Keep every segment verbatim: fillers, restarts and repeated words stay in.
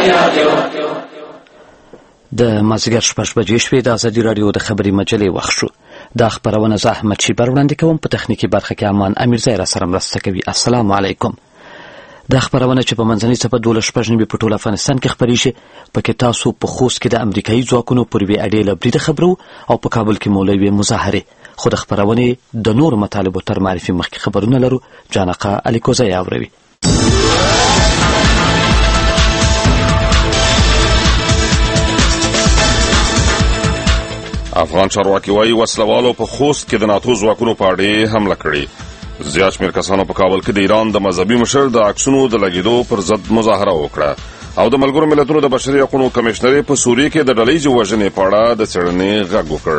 د مازدیګر شپږ بجې شوې د ازادي راډیو د خبري مجلې وخت شو. دا خبرونه زه احمد شیبر وړاندې کوم. په تخنیکي برخه کې امان امیرزی را سره مرسته کوي. السلام علیکم. دا خبرونه چې په منځنۍ څپه دولس شپږ نیمې په ټول افغانستان کې خپریږي، پکې تاسو په خوست کې د امریکایي ځواکونو پر یوې اډې له بریده خبرو او په کابل کې مولوي مظاهرې. خو د خبرونې د نورو مطالبو تر معرفي مخکې خبرونه لرو. جانقه الیکوزی اوروي. افغان چارواکي وايي وسلوالو په خوست کې د ناتو ځواکونو په اډې حمله کړې. زیات شمېر کسانو په کابل کې د ایران د مذهبي مشر د عکسونو د لګېدو پر ضد مظاهره وکړه او د ملګرو ملتونو د بشري حقوقو کمشنري په سوریه کې د ډلهییزې وژنې په اړه د څېړنې غږ وکړ.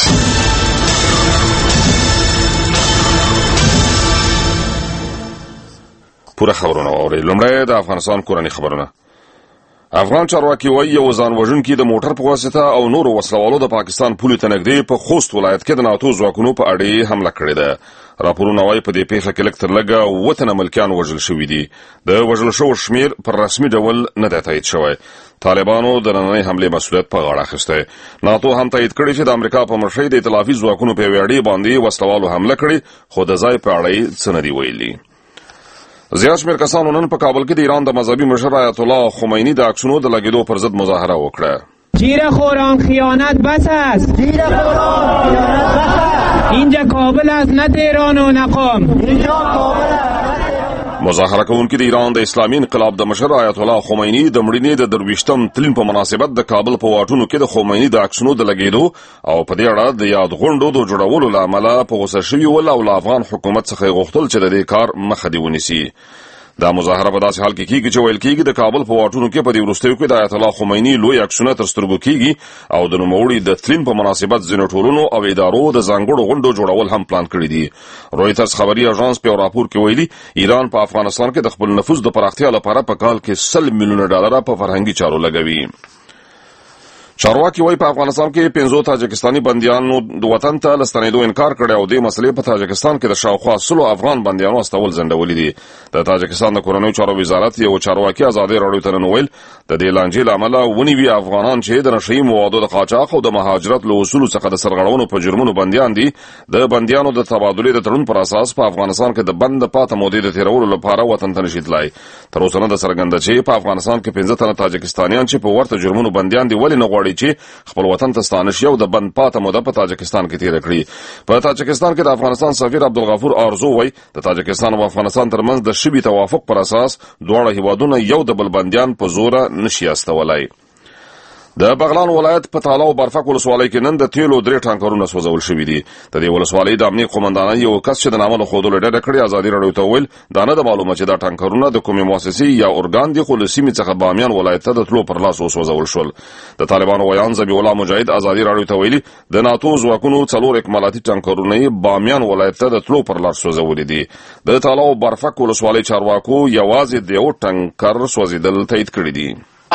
پوره خبرونه واورئ. لومړی د افغانستان کورني خبرونه. افغان چارواکي وايي یو ځان وژونکي د موټر په واسطه او نورو وسلوالو د پاکستان پولې ته نږدې په خوست ولایت کې د ناتو ځواکونو په اډې حمله کړې ده. راپورونه وايي په دې پیښه کې لږ تر لږه اووه تنه ملکیان وژل شوي دي. د وژل شوو شمېر پر رسمي ډول نه دی تایید شوی. طالبانو د نننۍ حملې مسؤلیت په غاړه اخیستی. ناتو هم تایید کړی چې د امریکا په مشرۍ د ائتلافي ځواکونو په یوې اډې باندې وسلوالو حمله کړې، خو د ځای په اړه یې څه نه دي ویلي. زیات شمېر کسانو نن په کابل کې د ایران د مذهبي مشر آیت الله خمینی د عکسونو د لګېدو پر ضد مظاهره وکړه. جیر خوران خیانت بس است. جیر خوران خیانت بس است. اینجا کابل است نه تهران و نه قم. اینجا کابل است. مظاهره کوونکي د ایران د اسلامي انقلاب د مشر آیت الله خمینی د مړینې د درویشتم تلین په مناسبت د کابل په واټونو کې د خمینی د عکسونو د لګېدو او په دې اړه د یاد غونډو د جوړولو له امله په غوسه شوي ول او له افغان حکومت څخه یې غوښتل چې د دې کار مخه دې ونیسي. دا مظاهره په داسې حال کې کیږي چې ویل کیږي د کابل په واټونو کې په دې وروستیو کې د آیت الله خمینی لوی عکسونه تر سترګو کیږي او د نوموړي د تلین په مناسبت ځینو ټولنو او ادارو د ځانګړو غونډو جوړول هم پلان کړي دي. رویټرز خبري اژانس په راپور کې ویلي ایران په افغانستان کې د خپل نفوذ د پراختیا لپاره په کال کې سل میلیونه ډالر په فرهنګي چارو لګوي. چارواکي وايي په افغانستان کې پنځو تاجکستاني بندیانو د وطن ته له ستنېدو انکار کړی او دې مسلې په تاجکستان کې د شاوخوا سلو افغان بندیانو استول ځنډولي دي. د تاجکستان د کورنیو چارو وزارت یو چارواکي ازادي راډیو ته نن ویل د دې لانجې له امله ونیوي افغانان چې د نشهیي موادو د قاچاق او د مهاجرت له اصولو څخه د سرغړونو په جرمونو بندیان دي د بندیانو د تبادلې د تړون پر اساس په افغانستان کې د بند پاته مودې د تیرولو لپاره وطن ته نشي تلای. تر اوسه نه د څرګنده چې په افغانستان کې پنځه تنه تاجکستانیان چې په ورته جرمونو بندیان دي ولې نه غواړي چې خپل وطن ته ستانه شي او د بند پاته موده په تاجکستان کې تیر کړي. په تاجکستان کې د افغانستان سفیر عبدالغفور آرزو وایي د تاجکستان او افغانستان ترمنځ د شبي توافق پر اساس دواړه هیوادونه یو د بل بندیان په زوره نشي استولای. د بغلان ولایت په تاله او برفک ولسوالۍ کې نن د تیلو درې ټانکرونه سوځول شوي دي. د دې ولسوالۍ د امنیت قومندانۍ یو کس چې د نامه له ښودلو ډډه کړې ازادي راډیو ته وویل دا نه ده معلومه چې دا ټانکرونه د کومې مؤسسې یا ارګان دي، خو له سیمې څخه بامیان ولایت ته د تلو پر لاس وسوځول شول. د طالبانو ویان ذبیح الله مجاهد ازادي راډیو ته ویلي د ناتو ځواکونو څلور اکمالاتي ټانکرونه یې بامیان ولایت ته د تلو پر لار سوځولي دي. د تاله او برفک ولسوالۍ چارواکو یوازې د یو ټانکر سوځېدل تایید کړي دي.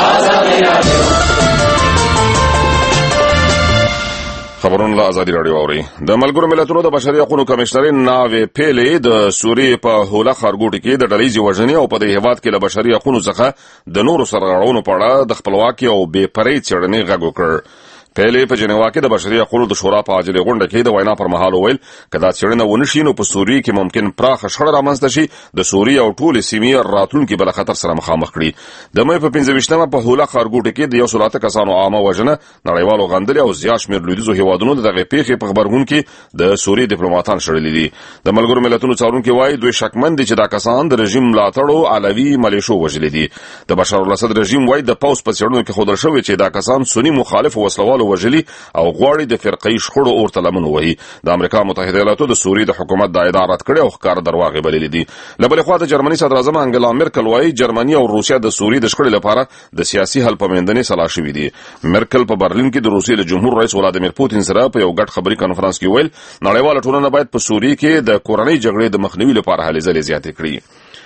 خبرونه له ازادي راډیو اوري. د ملګرو ملتونو د بشري حقوقو کمشنري ناوې پیلې د سوریې په هوله ښارګوټي کې د ډلهییزې وژنې او په دې هیواد کې له بشري حقوقو څخه د نورو سرغړونو په اړه د خپلواکۍ او بې پرې څېړنې غږ وکړ. پیلې په جنیوا کې د بشري حقوقو د شورا په عاجلې غونډه کې د وینا پر مهال وویل که دا څېړنه ونه شي نو په سوریې کې ممکن پراخه شخړه رامنځته شي د سوریې او ټولې سیمې راتلونکي بل خطر سره مخامخ کړي. د مې په پنځه ویشتمه په هوله ښارګوټي کې د یو سل اته کسانو عامه وژنه نړیوالو غندلې او زیات شمېر لویدیځو هیوادونو د دغې پیښې په غبرګون کې د سوریې ډیپلوماتان شړلي دي. د ملګرو ملتونو څارونکي وایي دوی شکمن دي چې دا کسان د رژیم ملاتړو علوي ملیشو وژلي دي. د بشار الاسد رژیم وایي د پوځ په څېړنو کې ښودل شوی چې دا کسان سني مخالف وسلوالو وژلي او غواړي د فرقې شخړو اورته لمن وهي. د امریکا متحده ایالاتو د سوریې د حکومت دا ادعا رد کړې او ښکاره درواغ بللې دي. له بلې خوا د جرمني صدر اعظم انګلا مرکل وایي جرمني او روسیا د سوریې د شخړې لپاره د سیاسي حل په موندنې سلا شوي دي. مرکل په برلین کې د روسیې د جمهور رئیس ولادیمیر پوتین سره په یو ګډ خبري کانفرنس کې ویل نړیواله ټولنه باید په سوریې کې د کورنۍ جګړې د مخنیوي لپاره هلې ځلې زیاتې کړي.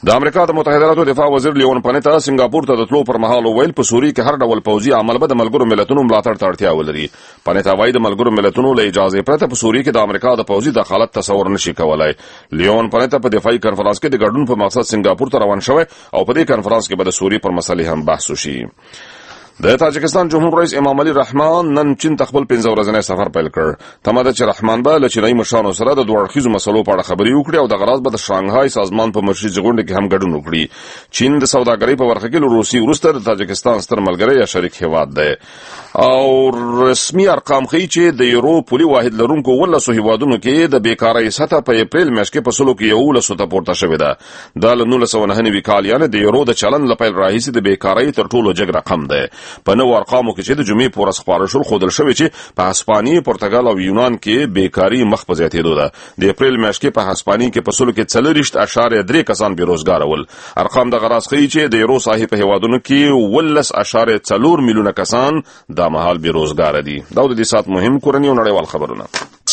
د امریکا د متحده ایالاتو دفاع وزیر لیون پانیتا سنگاپور ته د تلو پر مهال ویل په سوري کې هر ډول پوځي عمل به د ملګرو ملتونو ملاتړ ته اړتیا ولري. پانیتا وايي د ملګرو ملتونو له اجازه پرته په سوري کې د امریکا د پوځي دخالت تصور نشي کولای. لیون پانیتا په دفاعي کنفرانس کې د ګډون په مقصد سنگاپور ته روان شوی او په دې کنفرانس کې به د سوري پر مسلې هم بحث وشي. د تاجکستان جمهور رئیس امام علي رحمان نن چین ته خپل پنځه ورځنی سفر پیل کړ. تمه ده چې رحمان به له چینایي مشرانو سره د دوه اړخیزو مسلو په اړه خبرې وکړي او د غراض به د شانګهای سازمان په مرکزي غونډه کې هم ګډون وکړي. چین د سوداګرۍ په برخه کې له روسیې وروسته د تاجکستان ستر ملګری یا شریک هیواد دی او رسمي ارقام ښیي چې د یورو پولي واحد لرونکو ولسو هیوادونو کې د بیکارۍ سطح په اپریل میاشت کې په سلو کې یولسو ته پورته شوې ده. دا له نولس سوه نهه نوي کال یعنې د یورو د چلن له پیل راهیسې د بیکارۍ تر ټولو جګ رقم دی. په نوو ارقامو کې چې د جمعې په ورځ خپاره شول ښودل شوي چې په هسپانیې، پرتګال او یونان کې بیکاري مخ په زیاتېدو ده. د اپریل میاشت کې په هسپانیې کې په سلو کې څلوېښت اعشاریه درې کسان بېروزګاره ول. ارقام دغه راز ښیي چې د یورو ساحې په هیوادونو کې اوولس اعشاریه څلور میلیونه کسان دا مهال بېروزګاره دي. دا د دې ساعت مهم کورني او نړیوال خبرونه.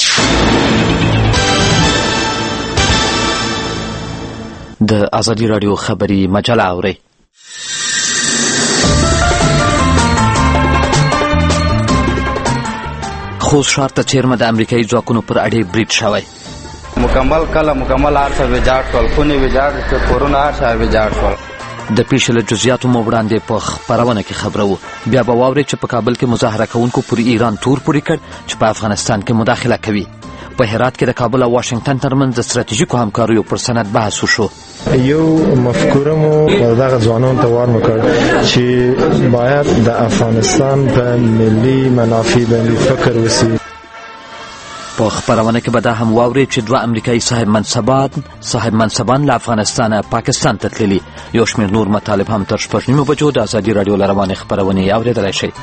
د ازادي راډیو خبري مجله اورئ. خوست ښار ته چیرمه د امریکایي ځواکونو پر اډې برید شوی. مکمل کله مکمل هر څه ویجاړ شول، خونې ویجاړ شول، کورونه هر څه ویجاړ شول. د پیښې له جزئیاتو مو وړاندې په خپرونه کې خبره وو. بیا به واورئ چې په کابل کې مظاهره کوونکو پر ایران تور پورې کړ چې په افغانستان کې مداخله کوي. په هرات کې د کابل او واشنگټن ترمنځ د ستراتیژیکو همکاریو پر سند بحث وشو. یو مفکوره مو دغه ځوانانو ته ور وکړ چې باید د افغانستان په ملي منافع باندې فکر وشي. په خبرونه کې به دا هم واورئ چې دوه امریکایي صاحب منصبان صاحب منصبان له افغانستانه پاکستان ته تللي. یو شمېر نور مطالب هم تر شپږ نیمو بجو د ازادي راډیو له روانې خپرونې اورېدلی شئ.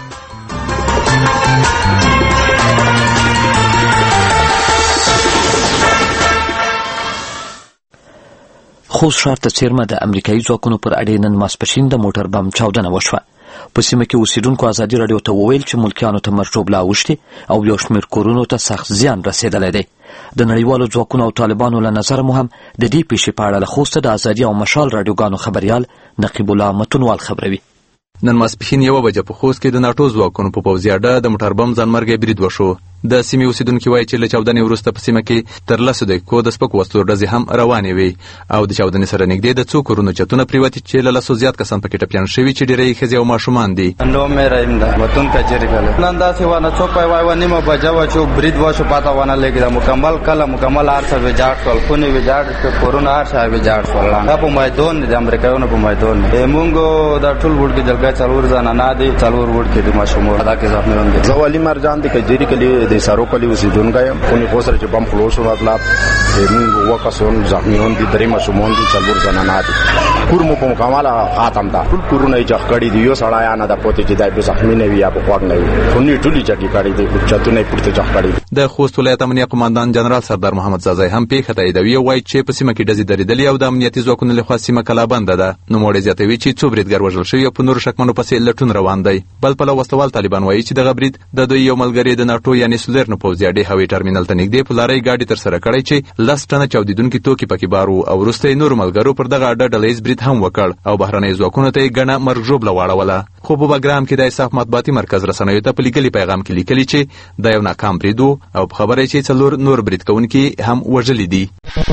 خوست ښار ته څیرمه د امریکایي ځواکونو پر اډې نن ماسپښین د موټر بم چاودنه وشوه. په سیمه کې اوسیدونکو ازادي راډیو ته وویل چې ملکیانو ته مرچوب لا اوښتي او یو شمېر کورونو ته سخت زیان رسېدلی دی. د نړیوالو ځواکونو او طالبانو له نظره مو هم د دې پیښې په اړه له خوسته د ازادي او مشال راډیوګانو خبریال نقیب الله متونوال خبروي. نن ماسپښین یوه بجه په خوست کې د ناټو ځواکونو په پوځي اډه د موټر بم ځانمرګی برید وشو. د سیمې اوسیدونکي وایي چې له چاودنې وروسته په سیمه کې تر لسو دقیقو د سپکو وسلو ډزې هم روانې وې او د چاودنې سره نږدې د څو کورونو چتونه پرېوتي چې له لسو زیات کسان پکې ټپیان شوي چې ډېری یې ښځې او ماشومان دي. نوم مې رحیم ده، وطن کجري کله نن داسې ونه څوک وای وای نیمه بجه وه چې برید وشو، پته ونه لګېده. مکمل کله مکمل هر څه ویجاړ شول، خونې ویجاړ شول، کورونه هر څه ویجاړ شول. دا په میدان دی، د امریکایانو په میدان دی. موږ دا ټول وړکي جلګه څلور زنانه دي، څلور وړکي دي ماشومان. دا کې زخمیان دي. زه علي مرجان د کجري کلي د سارو کلي اوسیدونکی یم. خونې خو سره چې بم خلاص شو مطلب موږ اووه کسان زخمیان دي، درې ماشومان دي، څلور زنانه دي. کور مو په مکمله ختم ده. ټول کورونه یې چغ کړي دي. یو سړی یا نه ده پوتې چې دی زخمي نه وي یا په خوږ نه وي. خونې ټولې چغې کړي دي، چتونه یې پورته چغ کړي دي. د خوست ولایت امنیه قماندان جنرال سردار محمد زازی هم پیښه تاییدوي او وایي چې په سیمه کې ډزې درېدلې او د امنیتي ځواکونو لخوا سیمه کلابنده ده. نوموړی زیاتوي چې څو بریدګر وژل شوي او په نورو شکمنو پسې لټون روان دی. بل پلو وسلوال طالبان وایي چې دغه برید د دوی یو ملګری د ناټو یعنې سولرنو پوځي اډې هوایي ټرمینل ته نږدې په لارۍ ګاډي ترسره کړی چې لس ټنه چاودېدونکي توکي پکې بار وو او وروسته یې نورو ملګرو پر دغه اډه ډله ییز برید هم وکړ او بهرنیو ځواکونو ته یې ګڼه مرګ ژوبله واړوله. خو په بګرام کې د اساف مطبوعاتي مرکز رسنیو ته په لیکلي پیغام کې لیکلي چې دا یو ناکام برید و او په خبره چې څلور نور برید کوونکي هم وژلي دي.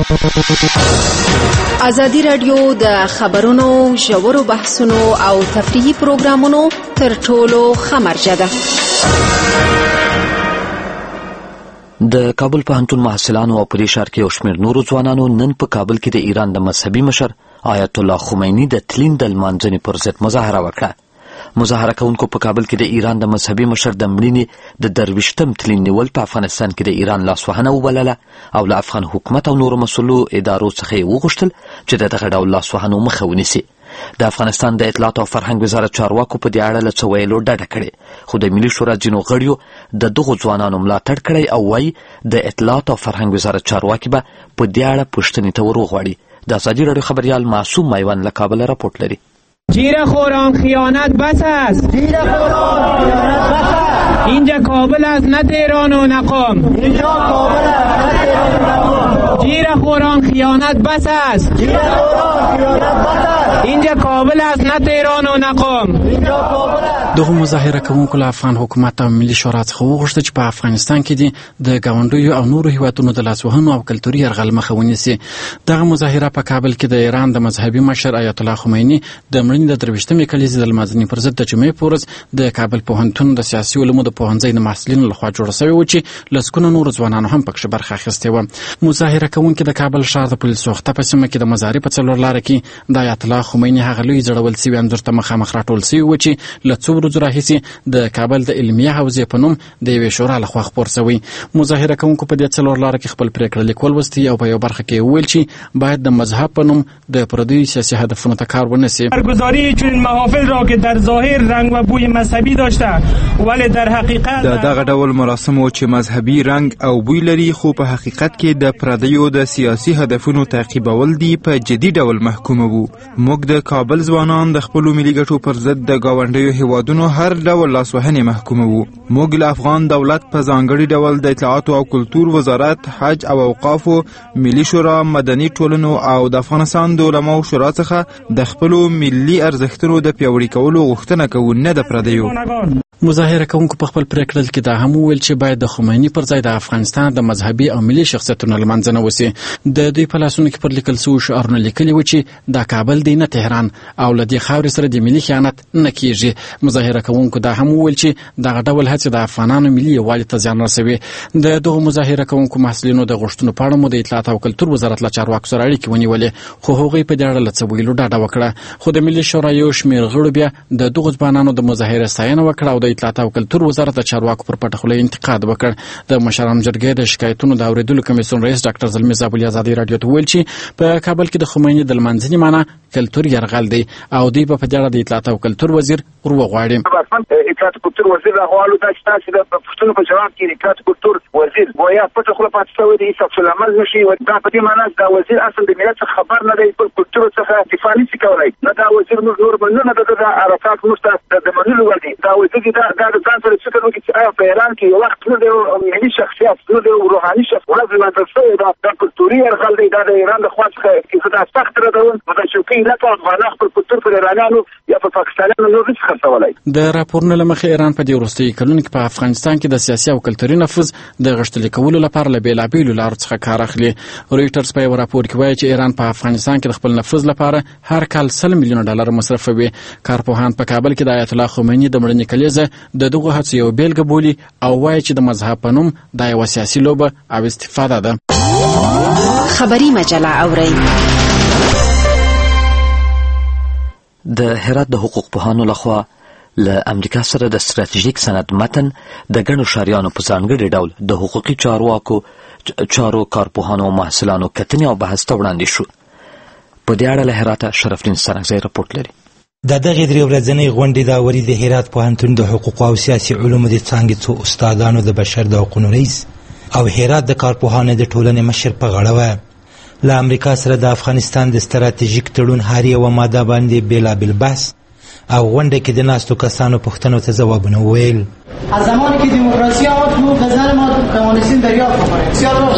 ازادي راډیو د خبرونو، ژورو بحثونو او تفریحي پروګرامونو تر ټولو ښه مرجع ده. د کابل پوهنتون محصلانو او په دې ښار کې یو شمېر نورو ځوانانو نن په کابل کې د ایران د مذهبي مشر آیت الله خمیني د تلین د لمانځنې پر ضد مظاهره وکړه. مظاهره کوونکو په کابل کې د ایران د مذهبي مشر د مړینې د درویشتم تلین نیول په افغانستان کې د ایران لاسوهنه وبلله او له افغان حکومت او نورو مسؤلو ادارو څخه یې وغوښتل چې د دغه ډول لاسوهنو مخه ونیسي. د افغانستان د اطلاعات او فرهنګ وزارت چارواکو په دې اړه له څه ویلو ډډه کړې، خو د ملي شورا ځینو غړیو د دغو ځوانانو ملاتړ کړی او وایي د اطلاعات او فرهنګ وزارت چارواکي به په دې اړه پوښتنې ته ور وغواړي. د ازادي راډیو خبریال معصوم میوند له کابل راپورټ لري. جیر خوران خیانت بس است. جیر خوران خیانت بس است. اینجا کابل است، نه تهران و نه قم. اینجا کابل است، نه تهران و نه قم. جیرهخوران خیانت بس است. اینجا کابل است نه تهران و نه قم. دغه مظاهره کوونکو له افغان حکومت او ملي شورا څخه وغوښتل چې په افغانستان کې دي د ګاونډیو او نورو هیوادونو د لاسوهنو او کلتوري یرغل مخه ونیسي. دغه مظاهره په کابل کې د ایران د مذهبي مشر آیت الله خمیني د مړینې د درویشتمې کلیزې د لمانځنې پر ضد د جمعې په ورځ د کابل پوهنتون د سیاسي علومو د پوهنځي د محصلینو لخوا جوړه سوې وه چې لسګونه نورو ځوانانو هم پکښې برخه اخیستې وه. مظاهره کوونکي د کابل ښار د پولیسو وخته په سیمه کې د مزاري په څلور لاره کې د آیت الله خمیني هغه لوی زړول سوي انځور ته مخامخ راټول سوي وه چې له څو ورځو راهیسې د کابل د علمیه حوزې په نوم د یوې شورا لخوا خپور سوی. مظاهره کوونکو په دې څلور لاره کې خپل پرېکړه لیک ولوستی او په یو برخه کې وویل چې باید د مذهب په نوم د پردیو سیاسي هدفونو ته کار ونه سي. برگزاری چنین محافل را که در ظاهر رنگ و بوی مذهبی داشته ولی در حقیقت د دغه ډول مراسمو چې مذهبي رنگ او بوی لري خو په حقیقت کې د پردیو د سیاسي هدفونو تعقیبول دي په جدي ډول محکومه وو. موږ د کابل ځوانان د خپلو ملي ګټو پر ضد د ګاونډیو هیوادونو هر ډول لاسوهنې محکومه وو. موږ له افغان دولت په ځانګړي ډول د اطلاعاتو او کلتور وزارت، حج او اوقافو، ملي شورا، مدني ټولنو او د افغانستان د علماو شورا څخه د خپلو ملي ارزښتونو د پیاوړي کولو غوښتنه کوو، نه د پردیو. مظاهره کوونکو په خپل پرېکړه کې دا هم وویل چې باید د خمیني پر ځای د افغانستان د مذهبي او ملي شخصیتونو لمانځنه وسي. د دوی په لاسونو کې پر لیکل سوي شعارونه لیکلي و چې دا کابل دی نه تهران او له دې خاورې سره د ملي خیانت نه کیږي. مظاهره کوونکو دا هم وویل چې دغه ډول هڅې د افغانانو ملي یووالي ته زیان رسوي. د دغو مظاهره کوونکو محصلینو د غوښتنو په اړه مو د اطلاعات او کلتور وزارت له چارواکو سره اړیکې ونیولې خو هغوی په دې اړه له څه ویلو ډډه وکړه. خو د ملي شورا یو شمېر غړو بیا د دغو ځوانانو د مظاهرې ستاینه وکړه او د اطلاعات او کلتور وزارت د چارواکو پر پټه خوله انتقاد وکړ. د مشرانو جرګې د شکایتونو د اورېدلو کمیسیون رئیس ډاکټر زلمي زابلي ازادي راډیو ته ویل چې په کابل کې د خمیني د لمانځنې معنی کلتور یرغل دی او دوی په دې اړه د اطلاعات او کلتور وزیر ور وغواړي. اطلاعات کلتور وزیر راغواړو دا چې تاسو د پښتون په جواب کې اطلاعات کلتور وزیر ویا پټه خوله پاتې شوی دی هیڅ څه عمل نشي و دا په دې معنی دا وزیر اصل د ملت خبر نه دی پر کلتور څخه دفاع نشي کولای. نه دا وزیر موږ نور بنونه د د حرکات مشته د منلو وردي دا وزیر دا دا د ځان سره فکر وکړي چې آیا په ایران کې یو وخت نه دی ملي شخصیت نه دی روحاني شخصیت ولې ما تاسو دا د کلتوري یرغل دی دا د ایران د خوا څخه چې دا سخت راځون د شوکي نه په افغان خپل کلتور پر ایرانانو یا په پاکستانیانو نور څه خرڅولای. د راپورونو لمخې ایران په دې وروستیو کلونو کې په افغانستان کې د سیاسي او کلتوري نفوذ د غښتلي کولو لپاره له بېلابېلو لارو څخه کار اخلي. رویټرز په یو راپور کې وایي چې ایران په افغانستان کې د خپل نفوذ لپاره هر کال سل میلیونه ډالر مصرفوي. کارپوهان په کابل کې د آیت الله خمیني د مړینې کلیزه د دغو هڅو یو بیلګه بولي او وایي چې د مذهب په نوم دا یوه سیاسي لوبه او استفاده ده. خبري مجله اورئ. د هرات د حقوق پوهانو لخوا له امریکا سره د ستراتیژیک سند متن د ګڼو ښاریانو په ځانګړي ډول د حقوقي چارواکو چارو کارپوهانو او محصلانو کتنې او بحث ته وړاندې شو. په دې اړه له هراته شرفدین سرنګزی رپورټ لري. د دغې درې ورځنۍ غونډې داوري د هرات پوهنتون د حقوقو او سیاسي علومو د څانګې څو استادانو د بشر د حقوقو رئیس او هرات د کارپوهانو د ټولنې مشر په غاړه وه. له امریکا سره د افغانستان د ستراتیژیک تړون هر یوه ماده باندې بېلابېل بحث او غونډه کې د ناستو کسانو پوښتنو ته ځوابونه وویل. از زمانی که دموکراسی آمد حقوق زن ما توانستیم دریافت بکنیم.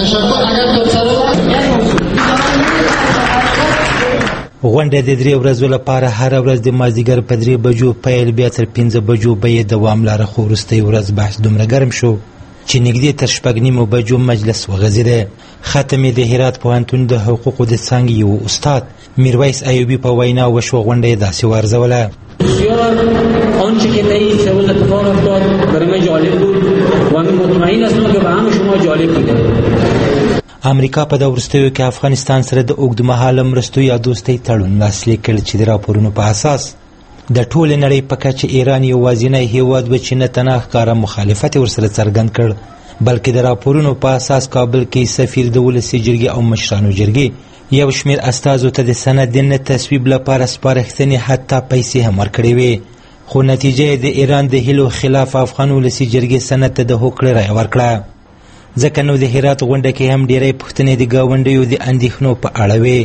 غونډه د درې ورځو لپاره هره ورځ د مازدیګر په درې بجو پیل بیا تر پنځه بجو به یې دوام لاره خو وروستۍ ورځ بحث دومره ګرم شو چې نږدې تر شپږ نیمو بجو مجلس وغځېده. ختم یې د هرات پوهنتون د حقوقو د څانګې یو استاد میرویس ایوبي په وینا وشوه. غونډه یې داسې وارزوله: بسیار آنچه که طی سئول اتفاق افتاد برای من جالب بود و من مطمئن هستم که به همه شما جالب بوده. امریکا په د وروستیو کې افغانستان سره د اوږدمهاله مرستو یا دوستۍ تړون لاسلیک کړ چې د راپورونو په اساس د ټولې نړۍ په کچه ایران یوازینی هیواد و چې نه تنها ښکاره مخالفت یې ورسره څرګند کړ بلکې د راپورونو په اساس کابل کې سفیر د ولسي جرګې او مشرانو جرګې یو شمېر استازو ته د سند نه تصویب لپاره سپارښتنې حتی پیسې هم ورکړې وې. خو نتیجه یې د ایران د هیلو خلاف افغان ولسي جرګې سند ته د هوکړې رایه ورکړه. ځکه نو د هرات غونډه کې هم ډېری پوښتنې د ګاونډیو د اندېښنو په اړه وې.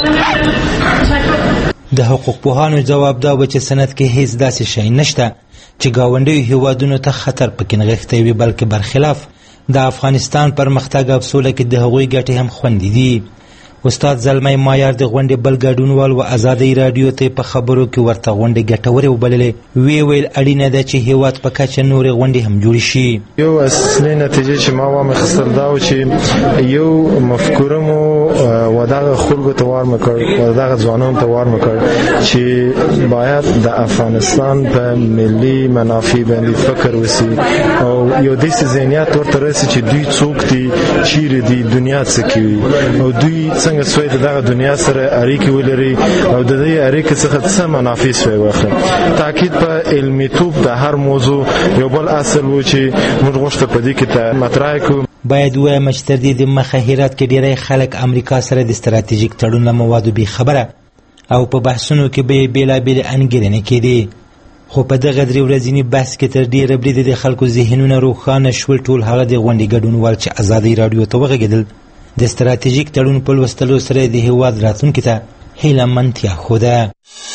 د حقوق پوهانو جواب دا و چې سند کې هیڅ داسې شی نشته چې ګاونډیو هیوادونو ته خطر پکې نغښتی وي، بلکې برخلاف د افغانستان پرمختګ او سوله کې د هغوی ګټې هم خوندي دي. استاد زلمی مایار د غونډې بل ګډونوال و ازادۍ راډیو ته په خبرو کې ورته غونډې ګټورې وبللې. ویې ویل اړینه ده چې هیواد په کچه نورې غونډې هم جوړې شي. یو اصلي نتیجه چې ما واخیستل دا و چې یو مفکوره مو و دغه خلکو ته ور مکړ و دغه ځوانانو ته ور مکړ چې باید د افغانستان په ملي منافع باندې فکر وسی او یو داسې ذهنیت ورته راسي چې دوی څوک دي، چیرې دي، دنیا څه کوي او دوی څنګه سوی دغه دنیا سره اړیکې ولري او د دې اړیکې څخه څه منافع سوی واخلي. تاکید په علمي توپ د هر موضوع یو بل اصل و چې موږ غوښته په دې کې ته مطرح کړو. باید ووایم چې تر دې دمخه هرات کې ډېری خلک امریکا سره د ستراتیژیک تړون له موادو بې خبره او په بحثونو کې به یې بېلابېلې انګېرنې کېدې، خو په دغه درې ورځني بحث کې تر ډېره بریده د خلکو ذهنونه روښانه شول. ټول هغه د غونډې ګډونوال چې ازادۍ راډیو ته وغږېدل د ستراتیژیک تړون په لوستلو سره د هیواد راتلونکي ته هیله مندتیا ښوده.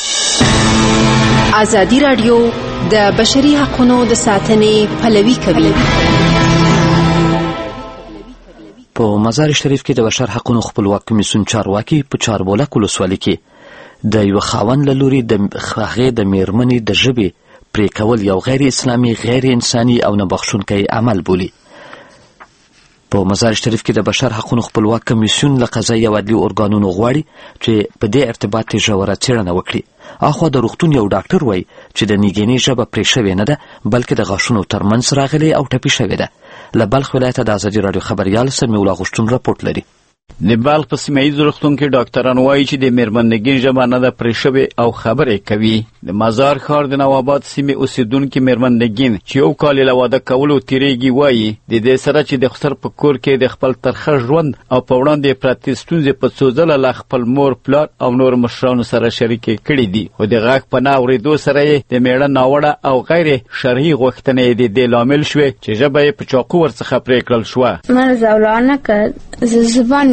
ازادي راډیو د بشري حقونو د ساتنې پلوي کوي. په مزار شریف کې د بشر حقونو خپلواک کمیسیون چارواکي په چاربولک ولسوالۍ کې د یو خاوند له لوري د هغې د میرمنې د ژبې پرې کول یو غیر اسلامي، غیر انساني او نه بخښونکی عمل بولي. په مزار شریف کې د بشر حقونو خپلواک کمیسیون له قضایي او عدلي ارګانونو غواړي چې په دې ارتباط ژوره څېړنه وکړي. اخوا د روغتون یو ډاکټر وایي چې د نیګینې ژبه پرې شوې نه ده، بلکې د غاښونو ترمنځ راغلې او ټپي شوې ده. له بلخ ولایته د ازادي راډیو خبریال سمیع الله غوښتون راپورټ لري. د بلخ په سیمه ییز روغتون کې ډاکټران وایي چې د میرمن نګین ژبه نه ده پرې شوې او خبرې کوي. د مزار ښار د نواباد سیمې اوسېدونکي میرمن نګین چې یو کال له واده کولو تېرېږي وایي د دې سره چې د خسر په کور کې د خپل ترخه ژوند او په وړاندې پرتې ستونزې په څو ځله له خپل مور، پلار او نور مشرانو سره شریکې کړي دي، خو د غږ په نه اورېدو سره یې د میړه ناوړه او غیر شرعي غوښتنې د دې لامل شوې چې ژبه یې په چاقو ورڅخه پرې کړل شوه. من زولانه کرد زبان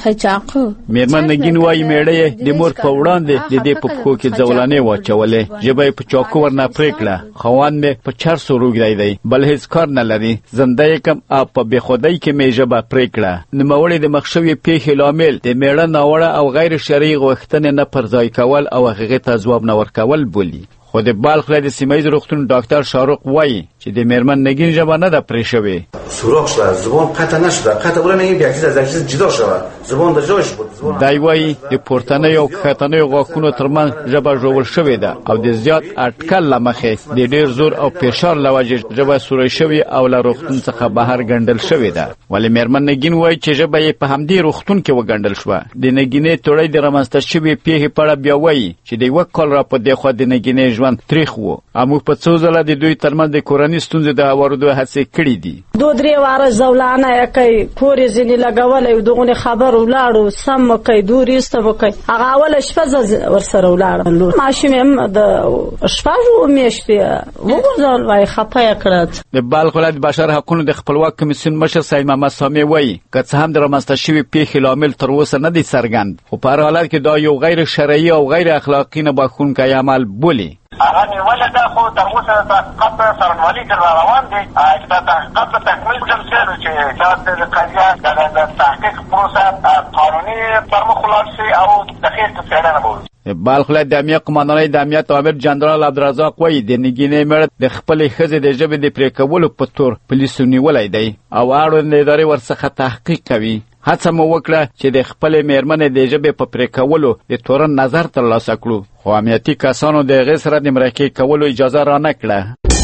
میرمن نګین وایي میړه یې د مور په وړاندې د دې په پښو کې زولانې واچولې، ژبه یې په چاقو ورنه پرې کړه. خاوند مې په چرسو روږدی دی، بل هېڅ کار نه لري، زنده یې کم او په بېخودۍ کې مې ژبه پرې کړه. نوموړې د مخ شوې پیښې لامل د میړه ناوړه او غیر شرعي غوښتنې نه پر ځای کول او هغې ته ځواب نه ورکول بولي. خو د بلخ ولایت سیمه ییز روغتون ډاکټر شاروق وایي چې د میرمن نګین ژبه نه ده پرې شوې. سوراخ شده، زبان قطع نشده، قطع بوده نگیم یک چیز از یک چیز جدا شده، زبان در جایش بود. دی وایي د پورتنیو او کښتنیو غاښونو ترمنځ ژبه ژوول شوې ده او د زیات اټکل له مخې د ډېر زور او فشار له وجې ژبه سوری شوې او له روغتون څخه بهر ګنډل شوې ده. ولې میرمن نګین وایي چې ژبه یې په همدې روغتون کې وګنډل شوه. د نګینې توړۍ د رامنځته شوې پیښې په اړه بیا وایي چې د یوه کال را په دېخوا د نګینې ژوند تریخ و او موږ په څو ځله د دوی ترمنځ د کورني ستونزې د هوارېدو هڅې کړي دي. دو درې واره زولانه یې کوي، کور یې ځینې لګولی، دغونې خبر ولاړو، سم مو کوي، دور ایسته مو کوي. هغه اوله شپه زه ورسره ولاړم، ماشوم یې د شپږو میاشتې وغورځول، وایي خفه یې کړه. د بلخ ولایت بشر حقونو د خپلواک کمیسیون مشر سید محمد سامي وایي که څه هم د رامنځته شوې پیښې لامل تر اوسه نه دی څرګند، خو په هر حالت کې دا یو غیر شرعي او غیر اخلاقي نه بخښونکی عمل بولي. هغه نیولې ده، خو تر اوسه د تحقیقات څرنګوالي کې را روان دی چې دا تحقیقات په تکمیل جمسېږي چې دا د قضیه د تحقیق پروسه قانوني پر مخ ولاړ شي او دقیق څېړنه وشي. بلخ ولایت د امنیه قمندانۍ د امنیت عامر جنرال عبدالرزاق وایي د نګینې مړه د خپلې ښځې د ژبې د پرې کولو په تور پولیسو نیولی دی او اړوند ادارې ورڅخه تحقیق کوي. هڅه مو وکړه چې د خپلې میرمنې د ژبې په پرې کولو د تورن نظر ترلاسه کړو، خو امنیتي کسانو د هغې سره د مرکې کولو اجازه را نه کړه.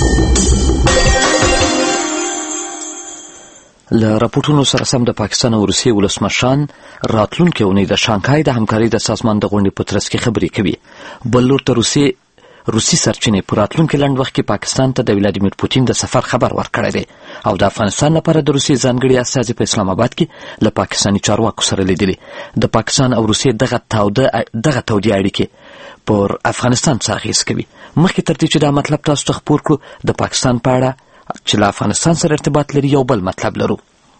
له راپورټونو سره سم د پاکستان او روسیې ولسمشران راتلونکې اونۍ د شانګهای د همکارۍ د سازمان د غونډې په ترڅ کې خبرې کوي. بل لور ته روسیې روسي سرچینې په راتلونکي لنډ وخت کې پاکستان ته د ولادیمیر پوتین د سفر خبر ورکړی دی او د افغانستان لپاره د روسیې ځانګړي استازي په اسلام آباد کې له پاکستاني چارواکو سره لیدلي. د پاکستان او روسیې دغه تاوده دغه تودې اړیکې پر افغانستان څه اغېز کوي؟ مخکې تر دې چې دا مطلب تاسو ته خپور کړو، د پاکستان په اړه چې له افغانستان سره ارتباط لري یو بل مطلب لرو.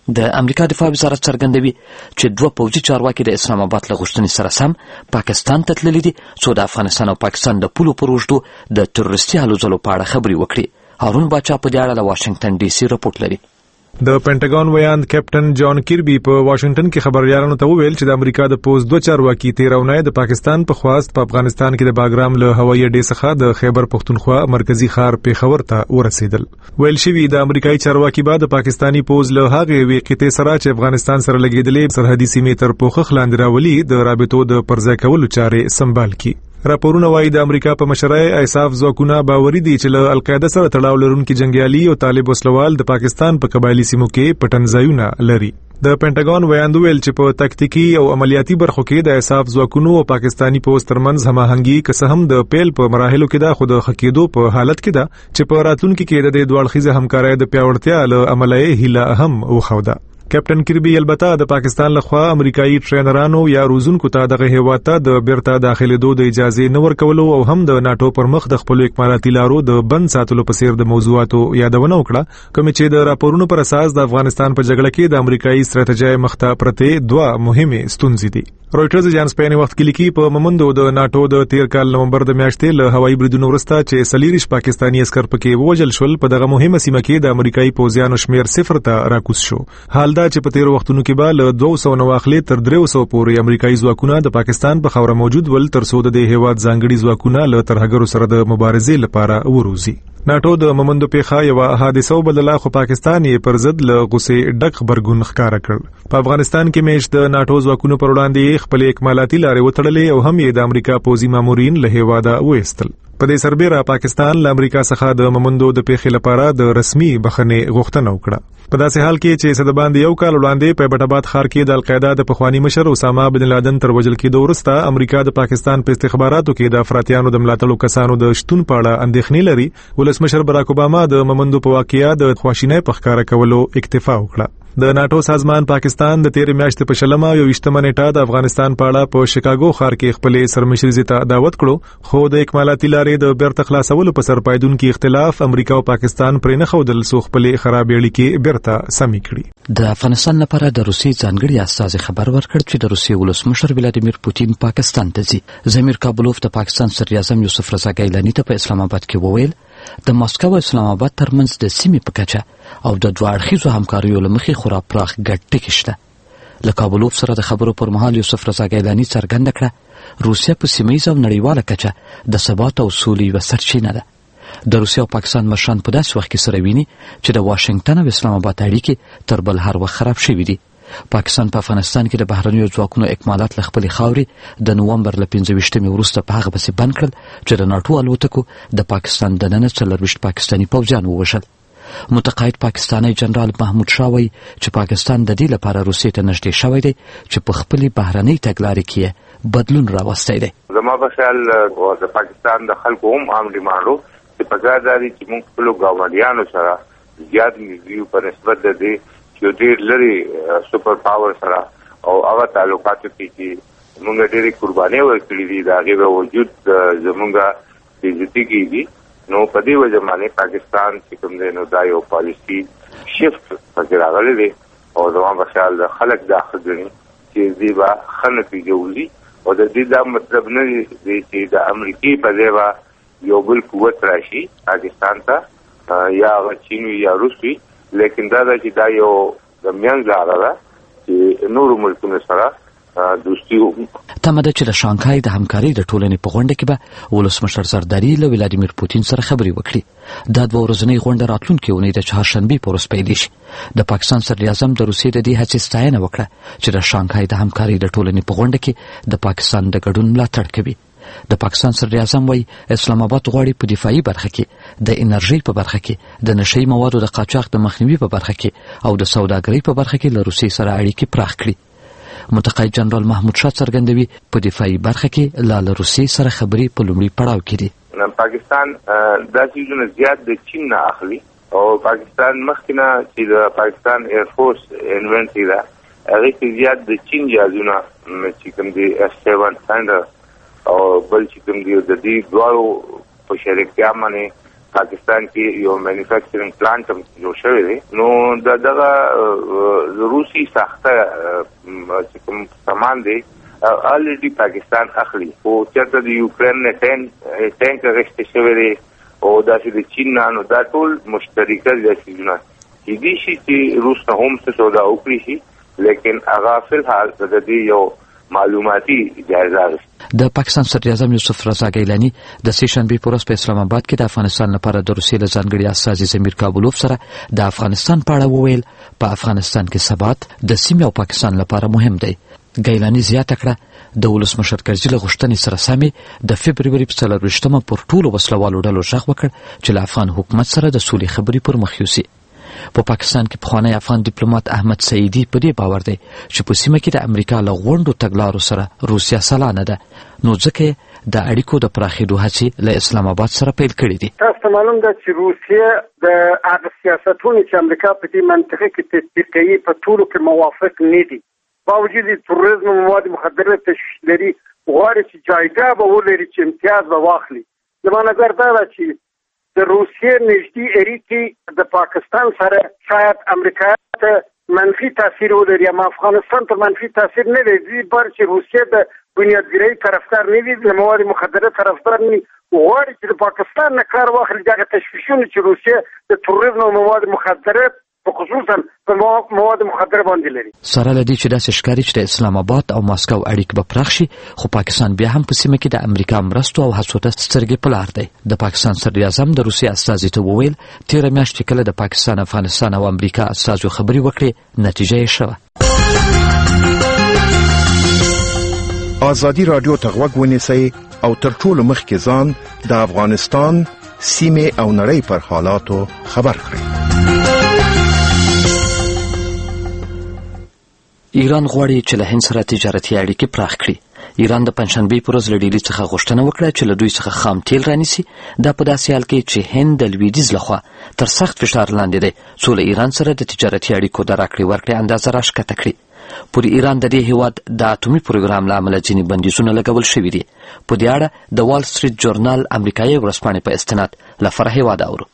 د امریکا دفاع وزارت څرګندوي چې دوه پوځي چارواکي د اسلام آباد له غوښتنې سره سم پاکستان ته تللي دي څو د افغانستان او پاکستان د پولو پر اوږدو د تروریستي هلو ځلو په اړه خبرې وکړي. هارون باچا په دې اړه له واشنګټن ډي سي رپورټ لري. د پینټاګون ویاند کیپټن جان کیربي په واشنګټن کې خبريالانو ته وویل چې د امریکا د پوز دوه چارواکي تیرونای د پاکستان په خواست په افغانستان کې د باګرام له هوایي اډې څخه د خیبر پختونخوا مرکزی ښار پیښور ته ورسېدل. ویل شوی د امریکایي چارواکي بعد د پاکستانی پوز له هغه وی قطې سره چې افغانستان سره لګیدلې سرحدي سیمې تر پوخخ لاندې راولي د رابطو د پرځای کولو چارې سمبال کی. راپورونه وايي د امریکا په مشرۍ ایساف ځواکونه باوري دي چې له القاعده سره تړاو لرونکي جنگیالي او طالب وسلوال د پاکستان په قبایلی سیمو کې پټنځایونه لري. د پینټاګون ویاند ویل چې په تکتیکی او عملیاتي برخو کې د ایساف ځواکونو او پاکستانی پوز ترمنځ هماهنګي که هم د پیل په مراحلو کې د خود خکېدو په حالت کې ده چې په راتلونکي کې د دوه اړخیزه همکارۍ د پیاوړتیا له عملي هیله هم وخوده. کیپټن کیربي البته د پاکستان لخوا امریکایي ټرینرانو یا روزونکو ته دغه هیواد ته د بیرته داخليدو د اجازه نه ورکولو او هم د ناتو پر مخ د خپل اکمالاتي لارو د بند ساتلو په څیر د موضوعاتو یادونه وکړه کوم چې د راپورونو پر اساس د افغانستان په جګړه کې د امریکایي ستراتیژي مخته پرته دوه مهمه ستونزې دي. رويټرز اجانس په یو وخت کې لیکي په ممندو د ناتو د تیر کال نومبر د میاشتې له هوایي بریدونو وروسته چې سلیریش پاکستانی عسكر پکې ووجل شول په دغه مهمه سیمه کې د امریکایي پوځیانو شمیر صفر ته راکوس شو. حال دا چې په تیر وختونو کې به له دوه سوه نواخلې تر درې سوه پورې امریکایي ځواکونه د پاکستان په خوره موجود ول تر څو د هیواد ځانګړي ځواکونه له ترهګرو سره د مبارزې لپاره وروزي. ناتو د ممندو پیخه یو حادثه وبدله خو پاکستان یې پر ضد له غصې ډک خبرګون ښکارا کړ. په افغانستان کې میش د ناتو ځواکونو پر وړاندې خپل اکمالاتي لارې وتړلې او هم یې د امریکا پوځي مامورین له هیواده وېستل. په دې سربېره پاکستان له امریکا څخه د ممندو د پیښې لپاره د رسمي بخښنې غوښتنه وکړه. په داسې حال کې چې صد باندې یو کال وړاندې په بټاباد ښار کې د القاعده د پخوانی مشر اسامه بن لادن تر وژل کېدو وروسته امریکا د پاکستان په استخباراتو کې د افراطیانو د ملاتړو کسانو د شتون په اړه اندېښنې لري. ولسمشر براک اوباما د ممندو په واقعیا د خواشینۍ په ښکارا کولو اکتفا وکړه. د ناتو سازمان پاکستان د تیر میاشتې په شلمه یو ویشتمه نیټه د افغانستان په اړه په شیکاګو ښار کې خپل سرمشري ته دعوت کړو خو د اکمالاتي لارې د بیرته خلاصولو په سر پایدونکو اختلاف امریکا او پاکستان پرې نه خودل سو خپل خراب اړیکې بیرته سمې کړي. د افغانستان لپاره د روسي ځانګړي استازي خبر ورکړ چې د روسي ولسمشر ولادیمیر پوتین پاکستان ته ځي. زمیر کابلوف د پاکستان صدر اعظم یوسف رضا ګیلاني ته په اسلام آباد کې وویل د ماسکو او اسلام آباد ترمنځ د سیمې په کچه او د دوه اړخیزو همکاریو له مخې خورا پراخ ګډ ټکي شته. له کابلوف سره د خبرو پر مهال یوسف رضا ګیلاني څرګنده کړه روسیه په سیمه او نړیواله کچه د ثبات او سولې یوه سرچینه ده. د روسیه او پاکستان مشران په داسې وخت کې سره ویني چې د واشنګټن او اسلام آباد اړیکې تر بل هر وخت خراب شوي دي. پاکستان په افغانستان کې د بهرنیو ځواکونو اکمالات له خپلې خاورې د نومبر له پنځه ویشتمې وروسته په هغه پسې بند کړل چې د ناټو الوتکو د پاکستان دننه څلرویشت پاکستاني پوځیان ووژل. متقاعد پاکستانی جنرال محمود شاه وایي چې پاکستان د دې لپاره روسیې ته نږدې شوی دی چې په خپلې بهرنۍ تګلارې کې بدلون راوستی دی. زما په خیال د پاکستان د خلکو هم عام ډیمانډ و چې پکار دا دی چې موږ خپلو ګاونډیانو سره زیات نږدې په نسبت د دې چې ډېر لري سپر پاور سره او هغه تعلقاتو کې چې موږ ډېرې قربانۍ ورکړې دي د هغې باوجود زموږ بېعزتي کېږي. نو په دې وجه باندې پاکستان چې کوم دی نو دا یو پالیسي شفت پکې راغلی دی او زما په خیال د خلک دا ښه ګڼي چې دې به ښه نتیجه وځي او د دې دا مطلب نه دی چې د امریکې په ځای به یو بل قوت راشي پاکستان ته یا هغه چین وي یا روس وي لیکن دا دا چې دا یو د میانځ لاره ده چې نورو ملکونو سره دوستي وکړو. تمه ده چې د شانګهای د همکارۍ د ټولنې په غونډه کې به ولسمشر زرداري له ولادیمیر پوتین سره خبرې وکړي. دا دوه ورځنۍ غونډه راتلونکې اونۍ د چهارشنبې په ورځ پیلېږي. د پاکستان صدر اعظم د روسیې د دې هڅې ستاینه وکړه چې د شانګهای د همکارۍ د ټولنې په غونډه کې د پاکستان د ګډون ملاتړ کوي. د پاکستان صدر اعظم وایي اسلام آباد غواړي په دفاعي برخه کې د انرژۍ په برخه کې د نشهیي موادو د قاچاق د مخنیوي په برخه کې او د سوداګرۍ په برخه کې له روسیې سره اړیکې پراخ کړي. متقاعد جنرال محمود شاه څرګندوي په دفاعي برخه کې لا له روسیې سره خبرې په لومړي پړاو کې دي. پاکستان دا څیزونه زیات د چین نه اخلي او پاکستان مخکې نه چې د پاکستان ایرفورس انوینټري ده هغې کې زیات د چین جهازونه چې کوم دي ایف سیون ثانډر او بل چې کوم دی د دې دواړو په شریکتیا باندې پاکستان کې یو مینوفیکچرینګ پلانټ هم جوړ شوی دی. نو د دغه روسي ساخته چې کوم سامان دی already پاکستان اخلي او چېرته د یوکرین نه ټینک ټینک غشته شوی دی او داسې د چین نه نو دا ټول مشترکه دي چې دي شي چې روس نه هم څه سودا وکړي شي لیکن هغه فلحال د دې یو معلوماتي جایزه ده. د پاکستان صدر اعظم یوسف رضا ګیلاني د سه شنبې په ورځ په اسلام آباد کې د افغانستان لپاره د روسیې له ځانګړي استازي زمیر کابلوف سره د افغانستان په اړه وویل په افغانستان کې ثبات د سیمې او پاکستان لپاره مهم دی. ګیلاني زیاته کړه د ولسمشر کرزي له غوښتنې سره سمې د فبروري په څلرویشتمه پر ټولو وسلوالو ډلو غږ وکړ چې له افغان حکومت سره د سولې خبرې پر مخ یوسي. په پاکستان کې پخوانی افغان ډیپلوماټ احمد سعیدي په دې باور دی چې په سیمه کې د امریکا له غونډو تګلارو سره روسیا سلا نه ده نو ځکه د اړیکو د پراخېدو هڅې له اسلام آباد سره پیل کړي دي. تاسو معلوم ده چې روسیا د هغه سیاستونو چې امریکا په دې منطقه کې تطبیق کوي په ټولو کې موافق نه دي. باوجود د تروریزم او مواد مخدره تشویش لري غواړي چې جایګاه به ولري چې امتیاز به واخلي. زما نظر دا ده چې د روسیې نږدې اړیکې د پاکستان سره شاید امریکا ته منفي تاثیر ولري اما افغانستان ته منفي تاثیر نه لري بر چې روسیې د بنیادګرۍ طرفدار نه وي د مواد مخدره طرفدار نه وي غواړي چې د پاکستان نه کار واخلي دغه تشویشونه چې روسیې د تروریزم او مواد مخدره خصوصا په مواد مخدره باندې لري. سره لدی چې داسې ښکاري چې د اسلام آباد او ماسکو اړیکې به پراخ شي خو پاکستان بیا هم په سیمه کې د امریکا مرستو او هڅو ته سترګې په لار دی. د پاکستان صدر اعظم د روسیې استازي ته وویل تېره میاشت چې کله د پاکستان افغانستان او امریکا استازو خبرې وکړې نتیجه یې ښه وه. ازادي راډیو ته غوږ ونیسئ او تر ټولو مخکې ځان د افغانستان سیمې او نړۍ پر حالاتو خبر کړئ. ایران غواړي چې له هند سره تجارتي اړیکې پراخ کړي. ایران د پنځشنبې په ورځ له ډیلي څخه غوښتنه وکړه چې له دوی څخه خام تیل رانیسي. دا په داسې حال کې چې هند د لویدیځ لخوا تر سخت فشار لاندې دی څو له ایران سره د تجارتي اړیکو د راکړې ورکړې اندازه راښکته کړي. پر ایران د دې هیواد د اټومي پروګرام له امله ځینې بندیزونه لګول شوي دي. په دې اړه د وال سټریټ جورنال امریکایي ورځپاڼې په استناد له فرح هیواد اورو.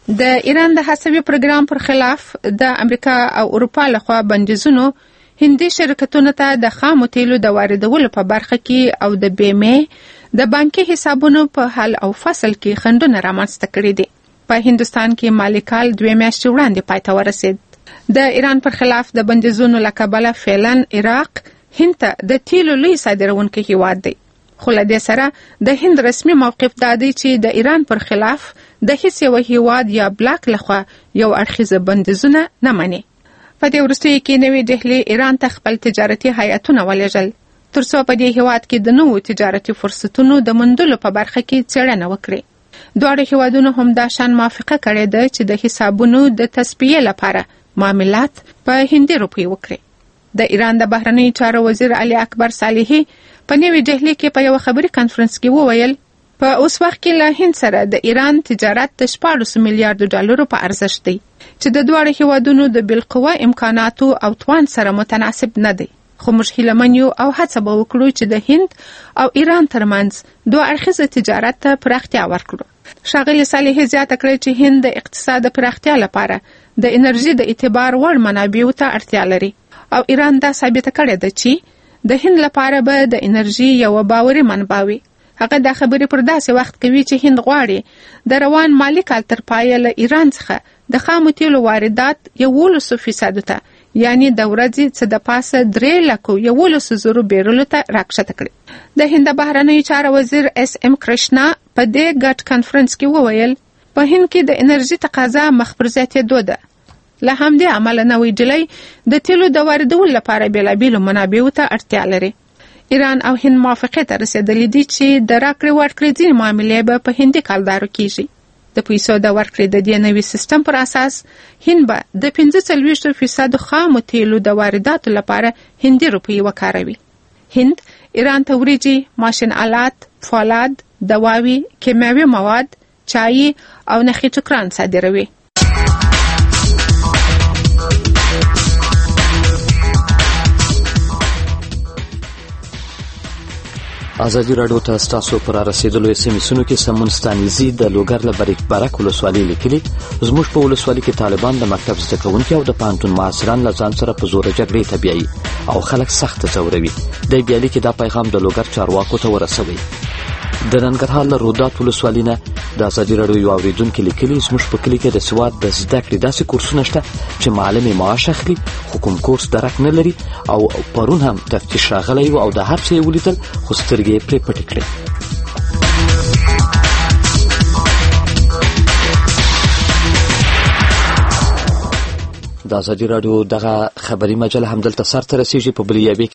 د ایران د هڅوي پروګرام پر خلاف د امریکا او اروپا لخوا بندیزونو هندي شرکتونو ته د خامو تیلو د واردولو په برخه کې او د بیمې د بانکي حسابونو په حل او فصل کې خنډونه رامنځته کړي دي. په هندستان کې مالي کال دوه میاشتې وړاندې پای ته ورسید. د ایران پر خلاف د بندیزونو له کبله فعلا عراق هند ته د تیلو لوی صادرونکی هیواد دی. خو له دې سره د هند رسمي موقف دا دی چې د ایران پر خلاف د هیڅ یو هیواد یا بلاک لخوا یو اړخیزه بندیزونه نه مني. په دې وروستیو کې نوې ډهلي ایران ته خپل تجارتي هیاتونه ولېږل ترڅو په دې هیواد کې د نوو تجارتي فرصتونو د موندلو په برخه کې څېړنه وکړي. دواړه هیوادونو هم دا شان موافقه کړې ده چې د حسابونو د تصفیې لپاره معاملات په هندي روپۍ وکړي. د ایران د بهرنیو چارو وزیر علي اکبر صالحي په نوې ډهلي کې په یو خبري کانفرنس کې وویل په اوس وخت کې له هند سره د ایران تجارت د شپاړس میلیارډ ډالرو په ارزښت دی چې د دواړو هیوادونو د بالقوه امکاناتو او توان سره متناسب نه دی. خو موږ هیلهمن یو او هڅه به وکړو چې د هند او ایران ترمنځ دوه اړخیزه تجارت ته پراختیا ورکړو. ښاغلي صالحي زیاته کړې چې هند د اقتصاد د پراختیا لپاره د انرژي د اعتبار وړ منابعو ته اړتیا لري او ایران دا ثابته کړې ده چې د هند لپاره به د انرژي یو باوري منبع وي. هغه دا خبرې پر داسې وخت کوي چې هند غواړي د روان مالي کال تر پایه له ایران څخه د خامو تیلو واردات یولس فیصدو ته یعنی د ورځې څه د پاسه درې لکو یولس زرو بیرلو ته راکښته کړي. د هند بهرنیو چارو وزیر اس ام کرشنا په دې ګډ کانفرنس کې وویل په هند کې د انرژي تقاضا مخ پر زیاتېدو ده. له همدې امله نوې ډلې د تیلو د واردولو لپاره بېلابېلو منابعو ته اړتیا لري. ایران او هند موافقې ته رسېدلي دي چې د راکړې ورکړې ځینې معاملې به په هندي کلدارو کېږي. د پیسو د ورکړې د دې نوي سیستم پر اساس هند به د پنځه څلوېښت فیصد خامو تیلو د وارداتو لپاره هندي روپۍ وکاروي. هند ایران ته وریجې، ماشین آلات، فولاد، دواوي، کیمیاوي مواد، چای او نخي ټوکران صادروي. ازادي راډیو ته ستاسو پر رسیدلو اس ام اسونو کې سمون ستانیزي د لوګر له بریک بارک ولسوالۍ لیکلي زموږ په ولسوالۍ کې طالبان د مکتب زده کوونکي او د پانتون معاصران له ځان سره په زور جګړې ته بیایي او خلک سخت ځوروي. د بیا لیکي دا پیغام د لوګر چارواکو ته ورسوي. د ننګرهار له رودات ولسوالۍ نه د ازادي راډیو یو اوریدونکي لیکلي زموږ په کلي کې د سواد د زده کړې داسې کورسونه شته چې معلم یې معاش اخلي خو کوم کورس درک نه لري او پرون هم تفتیش راغلی و او د هر څه یې ولیدل خو سترګې یې پرې پټې کړې. د ازادي راډیو دغه خبري مجله همدلته سر ته رسیږي. په بلې یوې